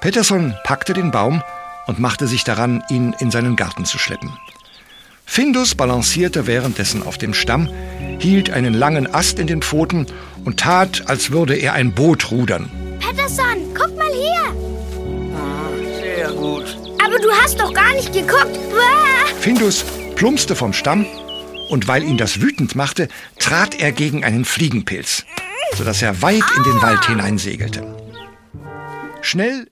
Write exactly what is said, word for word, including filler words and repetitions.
Pettersson packte den Baum und machte sich daran, ihn in seinen Garten zu schleppen. Findus balancierte währenddessen auf dem Stamm, hielt einen langen Ast in den Pfoten und tat, als würde er ein Boot rudern. Pettersson, guck mal hier! Ah, sehr gut. Aber du hast doch gar nicht geguckt. Uah! Findus plumpste vom Stamm und weil ihn das wütend machte, trat er gegen einen Fliegenpilz, sodass er weit in den Wald hineinsegelte. Schnell